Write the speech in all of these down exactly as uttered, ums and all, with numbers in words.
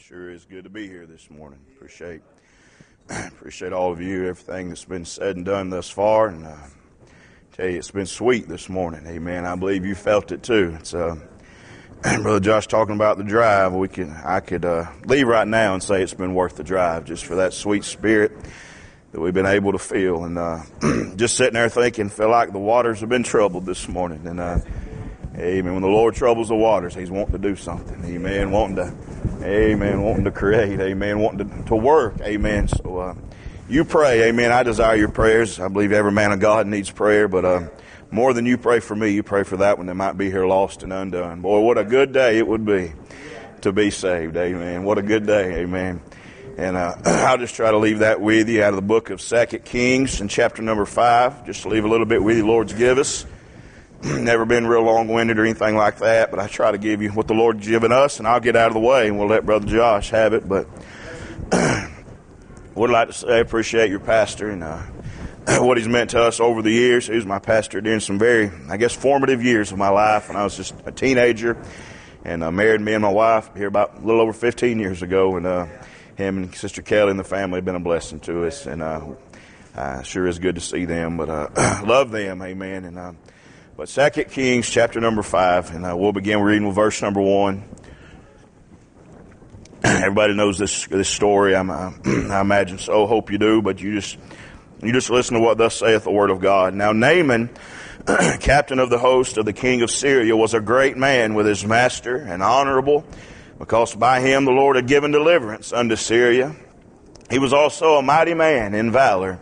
Sure is good to be here this morning. Appreciate appreciate all of you, everything that's been said and done thus far. And uh, tell you, it's been sweet this morning. Amen. I believe you felt it too. It's uh, Brother Josh talking about the drive. We can I could uh, leave right now and say it's been worth the drive just for that sweet spirit that we've been able to feel. And uh, just sitting there thinking, feel like the waters have been troubled this morning. And uh, amen. When the Lord troubles the waters, He's wanting to do something. Amen. Wanting to, amen. Wanting to create. Amen. Wanting to, to work. Amen. So, uh, you pray. Amen. I desire your prayers. I believe every man of God needs prayer, but, uh, more than you pray for me, you pray for that one that might be here lost and undone. Boy, what a good day it would be to be saved. Amen. What a good day. Amen. And, uh, I'll just try to leave that with you out of the book of Second Kings in chapter number five. Just to leave a little bit with you, Lord's give us. Never been real long-winded or anything like that, but I try to give you what the Lord's given us, and I'll get out of the way, and we'll let Brother Josh have it. But would like to say I appreciate your pastor and uh, what he's meant to us over the years. He was my pastor during some very, I guess, formative years of my life when I was just a teenager, and uh, married me and my wife here about a little over fifteen years ago, and uh, him and Sister Kelly and the family have been a blessing to us, and uh, uh, sure is good to see them, but uh, love them, amen, and uh, But Second Kings, chapter number five, and uh, we'll begin reading with verse number one. Everybody knows this this story. I'm, uh, I imagine so. Hope you do. But you just you just listen to what thus saith the word of God. Now Naaman, captain of the host of the king of Syria, was a great man with his master and honorable, because by him the Lord had given deliverance unto Syria. He was also a mighty man in valor,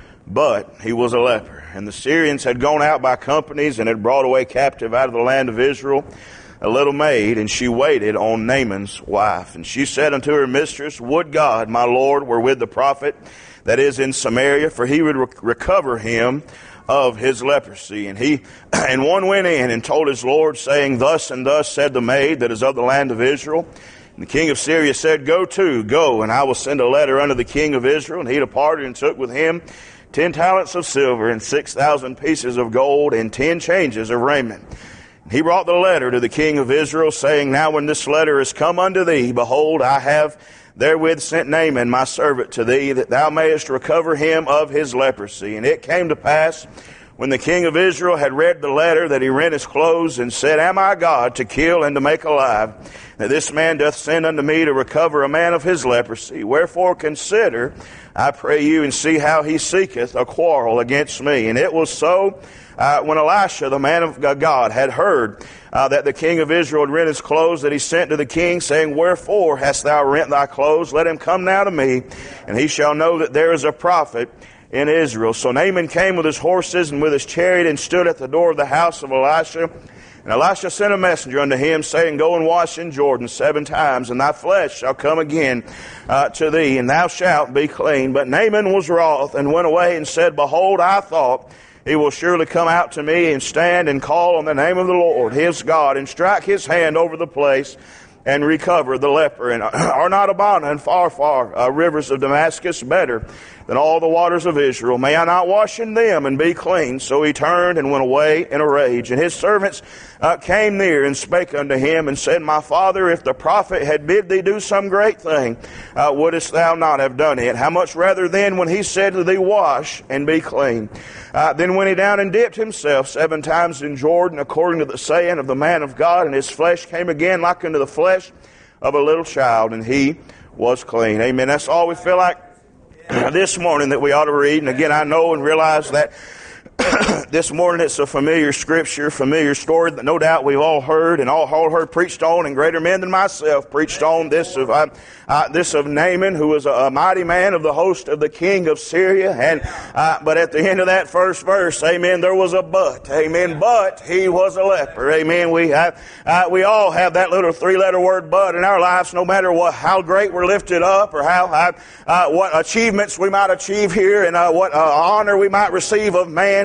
but he was a leper. And the Syrians had gone out by companies and had brought away captive out of the land of Israel a little maid, and she waited on Naaman's wife. And she said unto her mistress, Would God, my Lord, were with the prophet that is in Samaria, for he would rec- recover him of his leprosy. And he and one went in and told his Lord, saying, Thus and thus said the maid that is of the land of Israel. And the king of Syria said, Go to, go, and I will send a letter unto the king of Israel. And he departed and took with him ten talents of silver and six thousand pieces of gold and ten changes of raiment. He brought the letter to the king of Israel, saying, Now when this letter is come unto thee, behold, I have therewith sent Naaman my servant to thee, that thou mayest recover him of his leprosy. And it came to pass, when the king of Israel had read the letter, that he rent his clothes and said, Am I God to kill and to make alive? That this man doth send unto me to recover a man of his leprosy. Wherefore consider, I pray you, and see how he seeketh a quarrel against me. And it was so, uh, when Elisha, the man of God, had heard uh, that the king of Israel had rent his clothes, that he sent to the king, saying, Wherefore hast thou rent thy clothes? Let him come now to me, and he shall know that there is a prophet in Israel. So Naaman came with his horses and with his chariot, and stood at the door of the house of Elisha. And Elisha sent a messenger unto him, saying, Go and wash in Jordan seven times, and thy flesh shall come again uh, to thee, and thou shalt be clean. But Naaman was wroth, and went away, and said, Behold, I thought, he will surely come out to me, and stand and call on the name of the Lord his God, and strike his hand over the place, and recover the leper. And are not Abana and far, far uh, rivers of Damascus better than all the waters of Israel? May I not wash in them and be clean? So he turned and went away in a rage. And his servants uh, came near and spake unto him, and said, My father, if the prophet had bid thee do some great thing, uh, wouldest thou not have done it? How much rather then when he said to thee, Wash and be clean? Uh, then went he down and dipped himself seven times in Jordan, according to the saying of the man of God, and his flesh came again like unto the flesh of a little child, and he was clean. Amen. That's all we feel like this morning that we ought to read. And again, I know and realize that this morning it's a familiar scripture, familiar story that no doubt we've all heard and all heard preached on, and greater men than myself preached on this of uh, uh, this of Naaman, who was a, a mighty man of the host of the king of Syria. And uh, but at the end of that first verse, amen, there was a but, amen. But he was a leper, amen. We have uh, we all have that little three-letter word "but" in our lives, no matter what how great we're lifted up or how uh, uh, what achievements we might achieve here and uh, what uh, honor we might receive of man.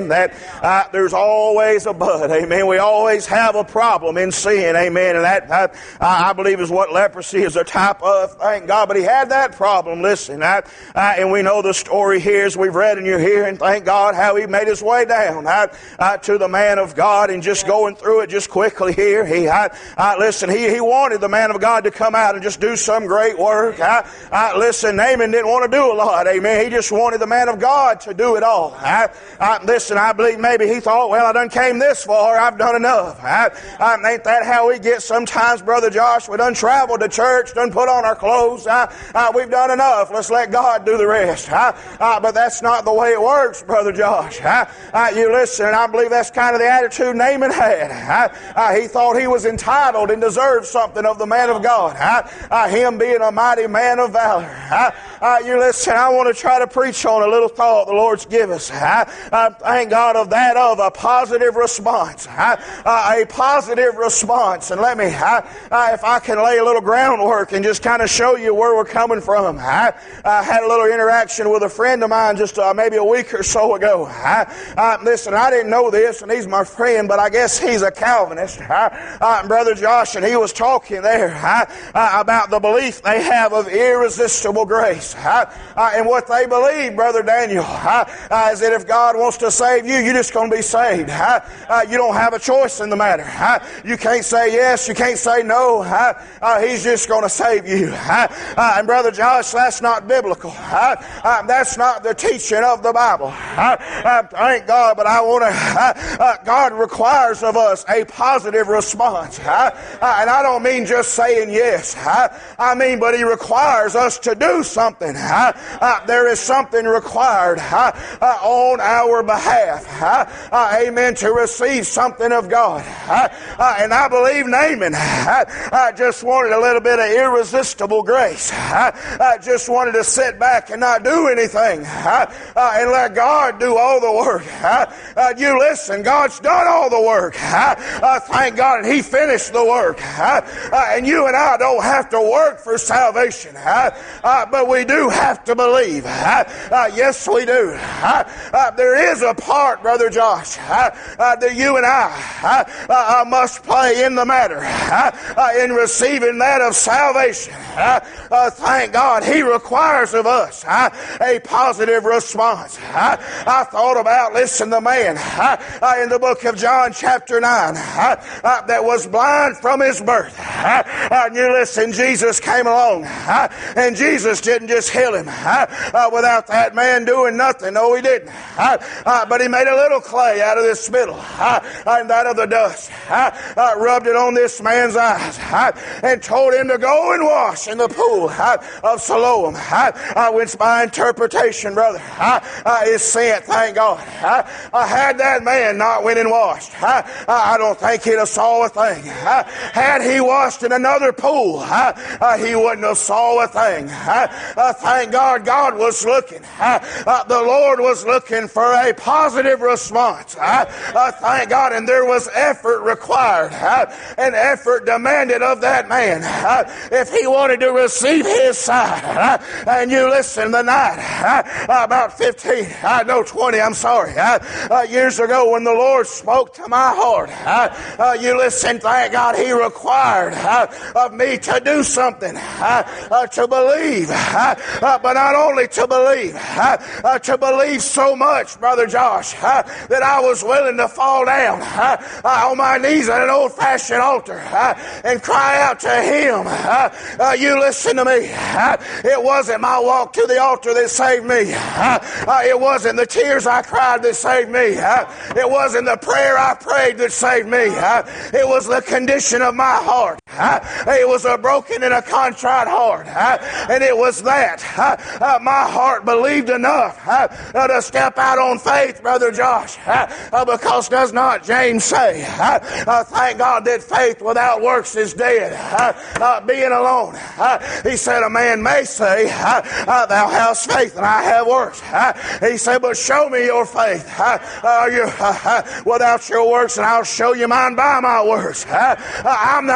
amen, that uh, there's always a but, amen. We always have a problem in sin, amen, and that, uh, I believe, is what leprosy is a type of, thank God. But he had that problem, listen, uh, uh, and we know the story here as we've read and you're here, and thank God how he made his way down uh, uh, to the man of God, and just going through it just quickly here, he, uh, uh, listen, he, he wanted the man of God to come out and just do some great work. Uh, uh, listen, Naaman didn't want to do a lot, amen. He just wanted the man of God to do it all. Uh, uh, listen, I believe maybe he thought, well, I done came this far, I've done enough. Uh, uh, ain't that how we get sometimes, Brother Josh? We done traveled to church, done put on our clothes, uh, uh, we've done enough, let's let God do the rest. Uh, uh, but that's not the way it works, Brother Josh. Uh, uh, you listen, and I believe that's kind of the attitude Naaman had. Uh, uh, he thought he was entitled and deserved something of the man of God. Uh, uh, him being a mighty man of valor. Uh, uh, you listen, I want to try to preach on a little thought the Lord's give us. Uh, uh, thank God of that, of a positive response. Uh, uh, a positive response. And let me, uh, uh, if I can lay a little groundwork and just kind of show you where we're coming from. Uh, I had a little interaction with a friend of mine just uh, maybe a week or so ago. Uh, uh, listen, I didn't know this, and he's my friend, but I guess he's a Calvinist. Uh, uh, Brother Josh, and he was talking there uh, uh, about the belief they have of irresistible grace. Uh, uh, and what they believe, Brother Daniel, uh, uh, is that if God wants to save you, you're just going to be saved. Uh, uh, you don't have a choice in the matter. Uh, you can't say yes, you can't say no. Uh, uh, he's just going to save you. Uh, uh, and Brother Josh, that's not biblical. Uh, uh, that's not the teaching of the Bible. Uh, uh, thank God, but I want to, uh, uh, God requires of us a positive response. Uh, uh, and I don't mean just saying yes. Uh, I mean, but he requires us to do something. Uh, uh, there is something required uh, uh, on our behalf. Uh, uh, amen. To receive something of God. Uh, uh, and I believe Naaman uh, uh, just wanted a little bit of irresistible grace. Uh, uh, just wanted to sit back and not do anything. Uh, uh, and let God do all the work. Uh, uh, you listen, God's done all the work. Uh, uh, thank God, and he finished the work. Uh, uh, and you and I don't have to work for salvation. Uh, uh, but we do have to believe. Uh, uh, yes, we do. Uh, uh, there is a part, Brother Josh, uh, uh, that you and I uh, uh, must play in the matter. Uh, uh, in receiving that of salvation. Uh, uh, thank God, he requires of us uh, a positive response. Uh, I thought about, listen, the man uh, uh, in the book of John chapter nine uh, uh, that was blind from his birth. Uh, uh, you listen, Jesus came along uh, and Jesus didn't just heal him uh, uh, without that man doing nothing. No, he didn't. Uh, uh, but he made a little clay out of this spittle uh, and out of the dust, uh, uh, rubbed it on this man's eyes uh, and told him to go and wash in the pool uh, of Siloam, uh, uh, which by interpretation, brother, uh, uh, is sent, thank God. Uh, uh, had that man not went and washed, uh, uh, I don't think he'd have saw a thing. Uh, had he washed in another pool, uh, uh, he wouldn't have saw a thing. Uh, uh, thank God, God was looking. Uh, uh, the Lord was looking for a positive response. Uh, uh, thank God, and there was effort required, uh, and effort demanded of that man. Uh, if he wanted to receive his side, uh, and you listen, the night, uh, about fifteen, I know twenty, I'm sorry, uh, uh, years ago when the Lord spoke to my heart, uh, uh, you listen, thank God, he required uh, of me to do something, uh, uh, to believe, uh, uh, but not only to believe, uh, uh, to believe so much, Brother Josh, uh, that I was willing to fall down uh, uh, on my knees at an old-fashioned altar uh, and cry out to him. Uh, uh, you listen to me. Uh, it wasn't my walk to the altar that saved me. Uh, uh, it wasn't the tears I cried that saved me. Uh, it wasn't the prayer I prayed that saved me. Uh, it was the condition of my heart. Uh, it was a broken and a contrite heart. Uh, and it was that uh, uh, my heart believed enough uh, uh, to step out on faith, Brother Josh, uh, uh, because does not James say, uh, uh, thank God that faith without works is dead, uh, uh, being alone. Uh, he said, a man may say, uh, uh, thou hast faith and I have works. Uh, he said, but show me your faith uh, uh, you, uh, uh, without your works, and I'll show you mine by my works. Uh, uh, I'm not preaching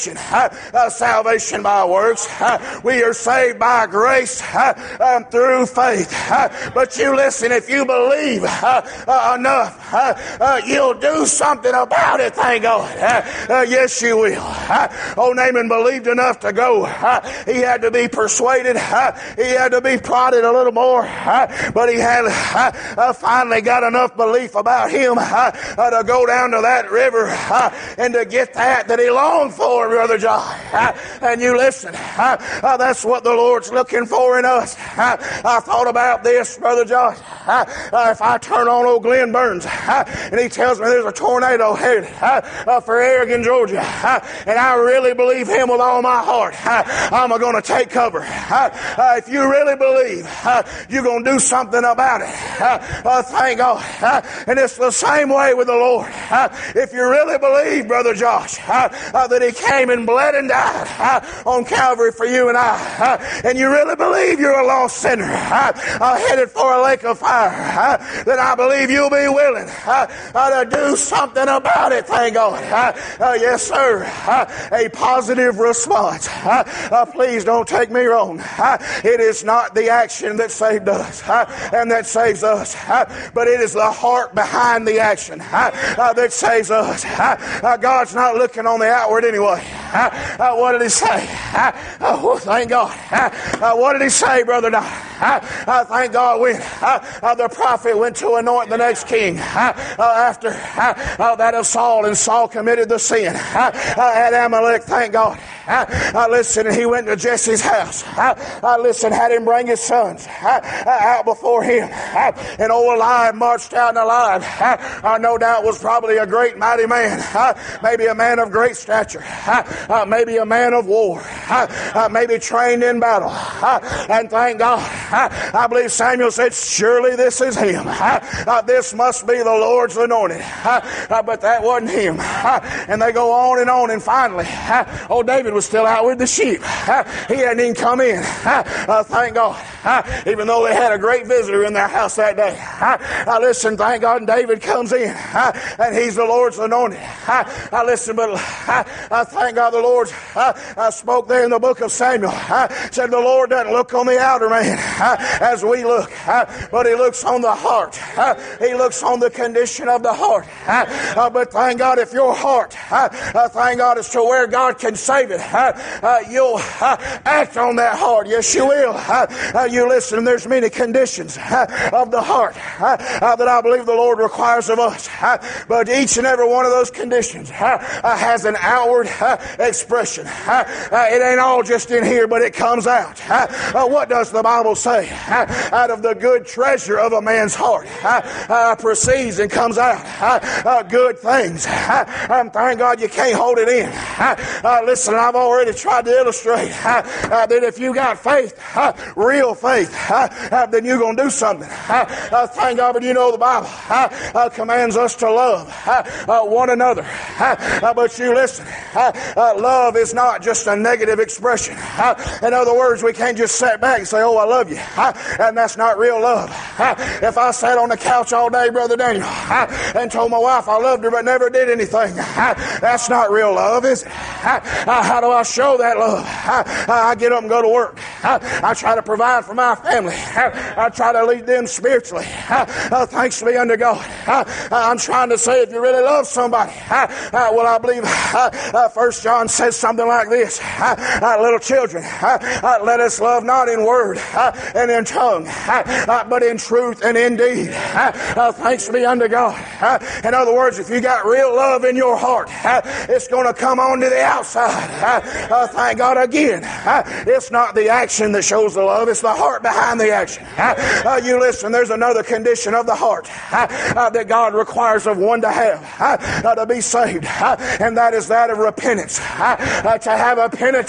salvation. Uh, salvation by works. Uh, we are saved by grace uh, um, through faith. Uh, but you listen, if you believe uh, uh, enough, uh, uh, you'll do something about it, thank God. Uh, uh, yes, you will. Uh, old Naaman believed enough to go. Uh, he had to be persuaded. Uh, he had to be prodded a little more. Uh, but he had uh, uh, finally got enough belief about him uh, uh, to go down to that river uh, and to get that that he longed for, Brother John. Uh, and you listen, uh, uh, that's what the Lord's looking for in us. Uh, I thought about this, Brother John. Uh, uh, if I turn on old Glenn Burns uh, and he tells me there's a tornado headed uh, uh, for Aragon, Georgia, uh, and I really believe him with all my heart, uh, I'm going to take cover. Uh, uh, if you really believe, uh, you're going to do something about it. Uh, uh, thank God. Uh, and it's the same way with the Lord. Uh, if you really believe, Brother Josh, uh, uh, that he came and bled and died uh, on Calvary for you and I, uh, and you really believe you're a lost sinner uh, uh, headed for a lake of fire, uh, then I believe you'll be willing uh, uh, to do something about it, thank God. Uh, uh, yes, sir. Uh, a positive response. Uh, uh, please don't take me wrong. Uh, it is not the action that saved us uh, and that saves us, uh, but it is the heart behind the action uh, uh, that saves us. Uh, uh, God's not looking on the outward anyway. Uh, uh, what did he say? Uh, oh, thank God. Uh, uh, what did he say, Brother Don? Uh, uh, thank God when uh, uh, the prophet went to anoint the next king uh, uh, after uh, uh, that of Saul, and Saul committed the sin uh, uh, at Amalek, thank God. Uh, uh, listen, he went to Jesse's house. Uh, uh, listen, had him bring his sons uh, uh, out before him. Uh, and old Eliab marched out, and Eliab, uh, uh, no doubt, was probably a great mighty man. Uh, maybe a man of great stature. Uh, uh, maybe a man of war. Uh, uh, maybe trained in battle. Uh, and thank God, uh, I believe Samuel said, surely this is him. Uh, uh, this must be the Lord's anointed. Uh, uh, but that wasn't him. Uh, and they go on and on, and finally, uh, old David was still out with the sheep. Uh, he hadn't even come in. Uh, uh, thank God. Uh, even though they had a great visitor in their house that day. Uh, uh, listen, thank God, and David comes in. Uh, and he's the Lord's anointed. Uh, uh, listen, but uh, uh, thank God the Lord uh, uh, spoke there in the book of Samuel. Uh, said the Lord doesn't look on the outer man uh, as we look, uh, but he looks on the heart. Uh, he looks on the condition of the heart. Uh, uh, but thank God, if your heart, uh, uh, thank God, is to where God can save it, uh, uh, you'll uh, act on that heart. Yes, you will. Uh, uh, you listen, there's many conditions uh, of the heart uh, uh, that I believe the Lord requires of us. Uh, but each and every one of those conditions uh, uh, has an outward uh, expression. Uh, uh, it ain't all just in here, but it comes out. Uh, uh, what does the Bible say? Uh, out of the good treasure of a man's heart uh, uh, proceeds and comes out uh, uh, good things. Uh, um, thank God you can't hold it in. Uh, uh, listen, I've already tried to illustrate uh, uh, that if you got faith, uh, real faith, uh, uh, then you're going to do something. Uh, uh, thank God, but you know the Bible uh, uh, commands us to love uh, uh, one another. Uh, uh, but you listen, uh, uh, love is not just a negative expression. Uh, in other words, we can't just sit back and say, oh, I love you. Uh, and that's not real love. Uh, if I sat on the couch all day, Brother Daniel, uh, and told my wife I loved her but never did anything, uh, that's not real love, is it? Uh, uh, how do I show that love? Uh, uh, I get up and go to work. Uh, I try to provide for my family. Uh, I try to lead them spiritually. Uh, uh, thanks be unto God. Uh, uh, I'm trying to say, if you really love somebody, uh, uh, well, I believe uh, uh, First John says something like this. Uh, uh, little children, uh, uh, let us love not in word uh, and in tongue, uh, uh, but in truth and in deed. Uh, uh, thanks be unto God. Uh, in other words, if you got real love in your heart, uh, it's going to come on to the outside. Uh, uh, thank God again. Uh, it's not the action that shows the love, it's the heart behind the action. Uh, uh, you listen, there's another condition of the heart uh, uh, that God requires of one to have uh, uh, to be saved, uh, and that is that of repentance. Uh, uh, to have a penitent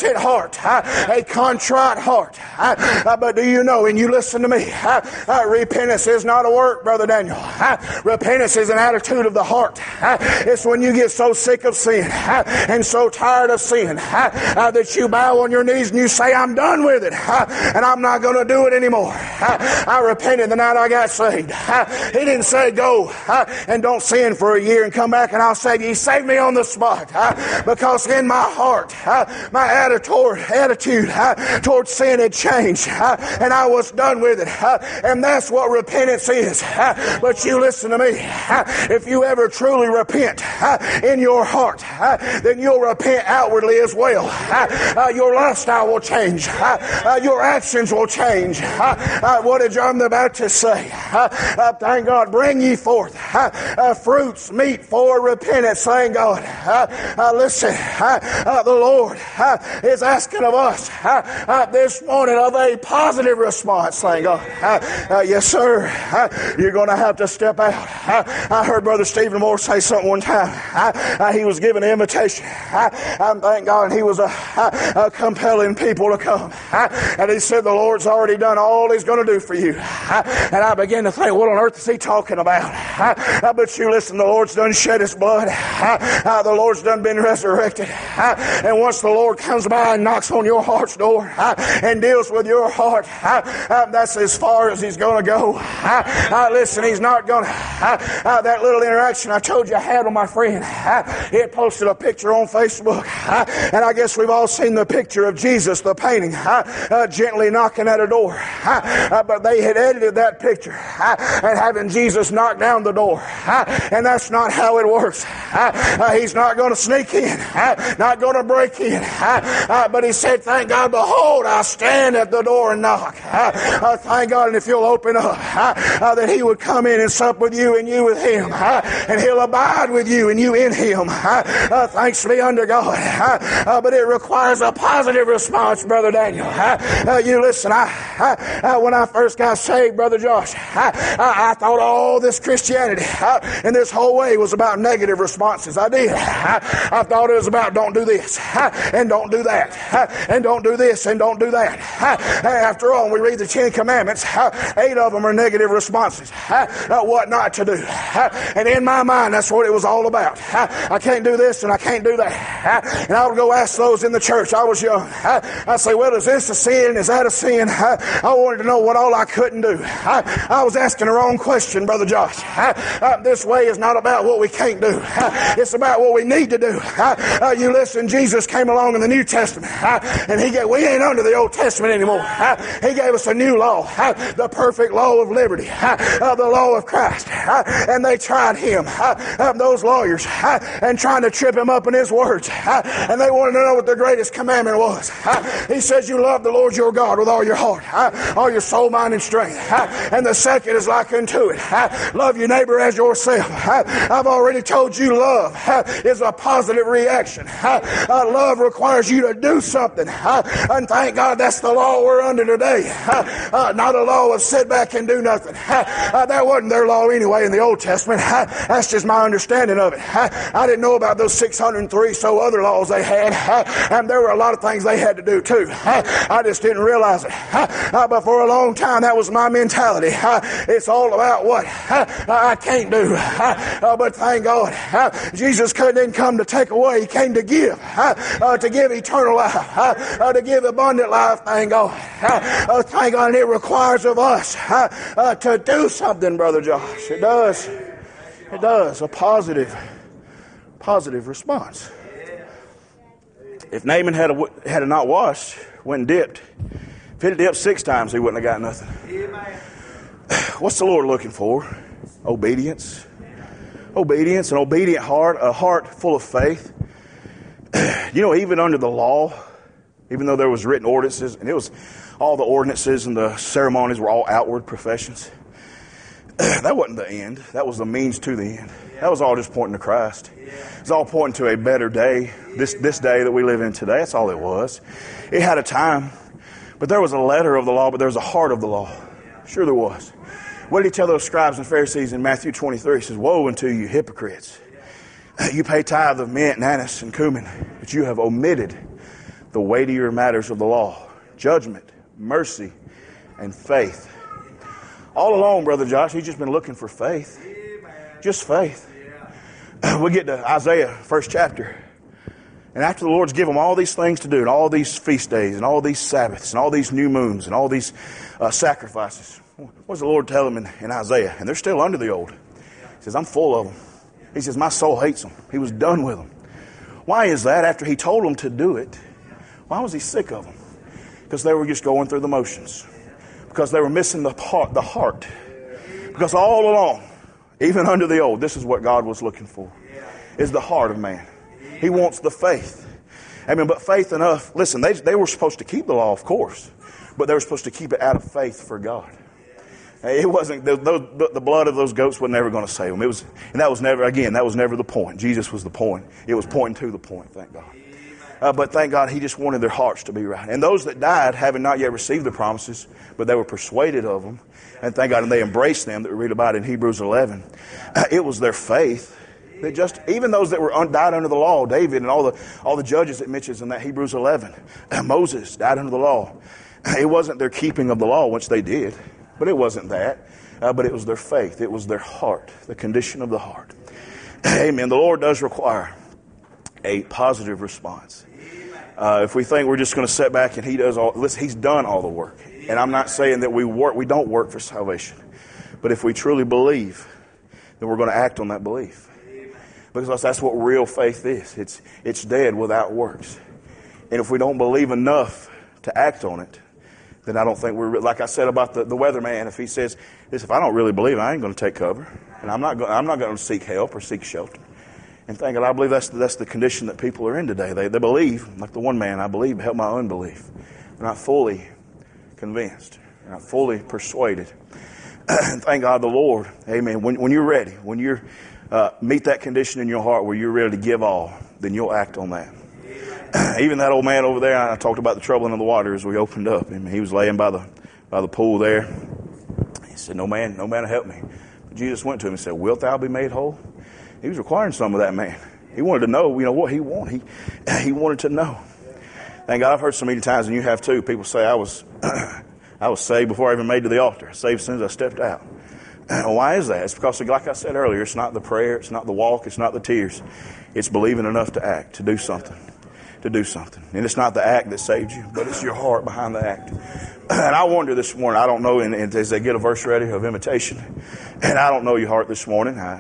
penitent heart, a contrite heart. But do you know, and you listen to me, repentance is not a work, Brother Daniel. Repentance is an attitude of the heart. It's when you get so sick of sin and so tired of sin that you bow on your knees and you say, I'm done with it, and I'm not going to do it anymore. I repented the night I got saved. He didn't say go and don't sin for a year and come back and I'll save you. He saved me on the spot, because in my heart my attitude, attitude towards sin had changed, and I was done with it. And that's what repentance is. But you listen to me. If you ever truly repent in your heart, then you'll repent outwardly as well. Your lifestyle will change. Your actions will change. What did John the Baptist say? Thank God, bring ye forth fruits meet for repentance. Thank God. Listen, the Lord is asking of us this morning of a positive response. Thank God. Yes, sir. You're going to have to step out. I heard Brother Stephen Moore say something one time. He was given an invitation. Thank God, he was a compelling people to come. And he said, the Lord's already done all He's going to do for you. And I began to think, what on earth is he talking about? But you listen, the Lord's done shed His blood. The Lord's done been resurrected. And once the Lord comes by and knocks on your heart's door and deals with your heart, that's as far as He's going to go. Listen, He's not going to. That little interaction I told you I had with my friend, he had posted a picture on Facebook. And I guess we've all seen the picture of Jesus, the painting, uh, gently knocking at a door. Uh, but they had edited that picture and having Jesus knock down the door. And that's not how it works. Uh, he's not going to sneak in, not going to break in. Uh, but He said, thank God, behold, I stand at the door and knock. Uh, thank God, and if you'll open up, uh, that He would come in and sup with you and you with Him. Uh, and He'll abide with you and you in Him. Uh, thanks be unto God. Uh, but it requires a positive response, Brother Daniel. Uh, you listen, I, I, when I first got saved, Brother Josh, I, I, I thought all this Christianity uh, and this whole way was about negative responses. I did. I, I thought it was about don't do this uh, and don't do that uh, and don't do this and don't do that. Uh, after all, when we read the Ten Commandments, uh, eight of them are negative responses. Uh, uh, what not to do. Uh, and in my mind, that's what it was all about. Uh, I can't do this and I can't do that. Uh, and I would go ask those in the church. I was young. Uh, I'd say, well, is this a sin? Is that a sin? Uh, I wanted to know what all I couldn't do. Uh, I was asking the wrong question, Brother Josh. Uh, uh, this way is not about what we can't do. Uh, it's about what we need to do. Uh, uh, you listen, Jesus came along in the New Testament, uh, and he gave, we ain't under the Old Testament anymore. Uh, he gave us a new law, uh, the perfect law of liberty, uh, uh, the law of Christ. Uh, and they tried him, uh, uh, those lawyers, uh, and trying to trip him up in his words. Uh, and they wanted to know what the greatest commandment was. Uh, he says, you love the Lord your God with all your heart, uh, all your soul, mind, and strength. Uh, and the second is like unto it. Uh, love your neighbor as yourself. Uh, I've already told you love uh, is a positive reaction. Uh, uh, love requires you to do something. Uh, and thank God that's the law we're under today. Uh, uh, not a law of sit back and do nothing. Uh, uh, that wasn't their law anyway in the Old Testament. Uh, that's just my understanding of it. Uh, I didn't know about those six hundred three so other laws they had. Uh, and there were a lot of things they had to do too. Uh, I just didn't realize it. Uh, uh, but for a long time that was my mentality. Uh, it's all about what uh, I can't do. Uh, uh, but thank God, uh, Jesus didn't come to take away. He came to give. Uh, uh, to give eternal life. Uh, uh, to give abundant life. Thank God. Uh, uh, thank God. And it requires of us uh, uh, to do something, Brother Josh. It does. It does. A positive, positive response. If Naaman had a, had a not washed, went and dipped, if he'd have dipped six times, he wouldn't have got nothing. What's the Lord looking for? Obedience. Obedience, an obedient heart, a heart full of faith. You know, even under the law, even though there was written ordinances, and it was all the ordinances and the ceremonies were all outward professions. That wasn't the end. That was the means to the end. That was all just pointing to Christ. It was all pointing to a better day. This this day that we live in today, that's all it was. It had a time, but there was a letter of the law, but there was a heart of the law. Sure there was. What did he tell those scribes and Pharisees in Matthew twenty-three? He says, woe unto you hypocrites. You pay tithe of mint and anise and cumin, but you have omitted the weightier matters of the law, judgment, mercy, and faith. All along, Brother Josh, he's just been looking for faith. Just faith. We get to Isaiah, first chapter. And after the Lord's given them all these things to do, and all these feast days, and all these Sabbaths, and all these new moons, and all these uh, sacrifices, what does the Lord tell them in, in Isaiah? And they're still under the old. He says, I'm full of them. He says, my soul hates them. He was done with them. Why is that? After he told them to do it, why was he sick of them? Because they were just going through the motions. Because they were missing the heart, the heart. Because all along, even under the old, this is what God was looking for, is the heart of man. He wants the faith. I mean, but faith enough. Listen, they they were supposed to keep the law, of course, but they were supposed to keep it out of faith for God. It wasn't the, the, the blood of those goats was never going to save them. It was, and that was never again. That was never the point. Jesus was the point. It was pointing to the point. Thank God. Uh, but thank God, He just wanted their hearts to be right. And those that died, having not yet received the promises, but they were persuaded of them, and thank God, and they embraced them. That we read about in Hebrews eleven. Uh, it was their faith. That just even those that were un, died under the law, David and all the all the judges it mentions in that Hebrews eleven, Moses died under the law. It wasn't their keeping of the law, which they did, but it wasn't that. Uh, but it was their faith. It was their heart, the condition of the heart. Amen. The Lord does require a positive response. Uh, if we think we're just going to sit back and He does all, listen, He's done all the work. And I'm not saying that we work, we don't work for salvation, but if we truly believe, then we're going to act on that belief. Because that's what real faith is. It's it's dead without works. And if we don't believe enough to act on it, then I don't think we're, like I said about the, the weatherman, if he says, this, if I don't really believe, I ain't going to take cover. And I'm not going, I'm not going to seek help or seek shelter. And thank God, I believe that's, that's the condition that people are in today. They, they believe, like the one man, I believe, help my unbelief. They're not fully convinced. They're not fully persuaded. And thank God the Lord, amen, when, when you're ready, when you uh, meet that condition in your heart where you're ready to give all, then you'll act on that. Even that old man over there, I talked about the troubling of the water as we opened up. And he was laying by the by the pool there. He said, no man, no man will help me. But Jesus went to him and said, wilt thou be made whole? He was requiring some of that man. He wanted to know, you know, what he wanted. He he wanted to know. Thank God, I've heard so many times, and you have too, people say, I was I was saved before I even made to the altar. Saved as soon as I stepped out. Why is that? It's because, like I said earlier, it's not the prayer, it's not the walk, it's not the tears. It's believing enough to act, to do something. To do something. And it's not the act that saved you, but it's your heart behind the act. And I wonder this morning, I don't know, and, and as they get a verse ready of imitation, and I don't know your heart this morning. I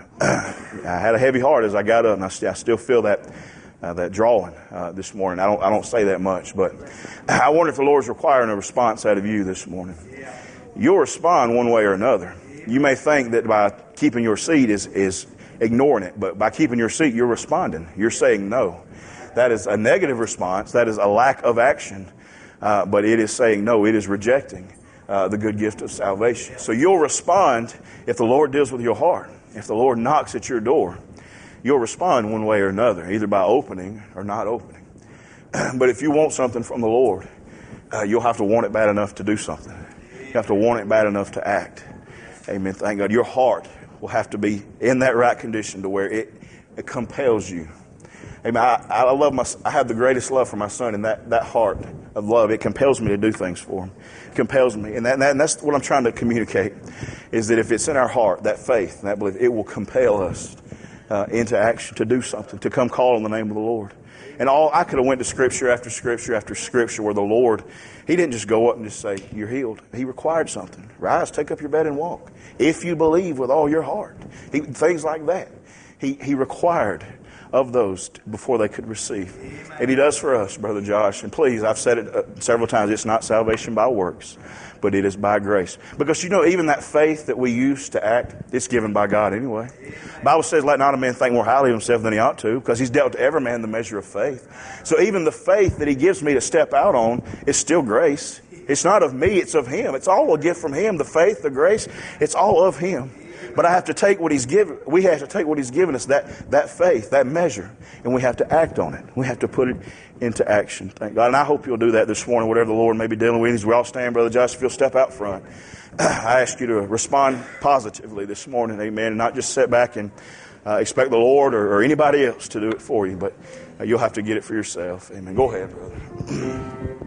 I had a heavy heart as I got up, and I, st- I still feel that uh, that drawing uh, this morning. I don't I don't say that much, but I wonder if the Lord's requiring a response out of you this morning. You'll respond one way or another. You may think that by keeping your seat is, is ignoring it, but by keeping your seat, you're responding. You're saying no. That is a negative response. That is a lack of action. Uh, but it is saying no. It is rejecting uh, the good gift of salvation. So you'll respond if the Lord deals with your heart. If the Lord knocks at your door, you'll respond one way or another, either by opening or not opening. But if you want something from the Lord, uh, you'll have to want it bad enough to do something. You have to want it bad enough to act. Amen. Thank God. Your heart will have to be in that right condition to where it, it compels you. Amen. I, I love my. I have the greatest love for my son, and that, that heart of love, it compels me to do things for him. It compels me, and, that, and, that, and that's what I'm trying to communicate. Is that if it's in our heart, that faith, that belief, it will compel us uh, into action to do something, to come call on the name of the Lord. And all I could have went to scripture after scripture after scripture where the Lord, He didn't just go up and just say, you're healed. He required something. Rise, take up your bed and walk. If you believe with all your heart. He, things like that. He He required of those before they could receive. Amen. And He does for us, Brother Josh. And please, I've said it uh, several times, it's not salvation by works, but it is by grace. Because, you know, even that faith that we use to act, it's given by God anyway. The Bible says, let not a man think more highly of himself than he ought to, because He's dealt to every man the measure of faith. So even the faith that He gives me to step out on is still grace. It's not of me, it's of Him. It's all a gift from Him. The faith, the grace, it's all of Him. But I have to take what He's given. We have to take what He's given us, that, that faith, that measure, and we have to act on it. We have to put it into action. Thank God. And I hope you'll do that this morning, whatever the Lord may be dealing with. As we all stand, Brother Josh, if you'll step out front, I ask you to respond positively this morning, amen, and not just sit back and uh, expect the Lord or, or anybody else to do it for you, but uh, you'll have to get it for yourself. Amen. Go ahead, brother.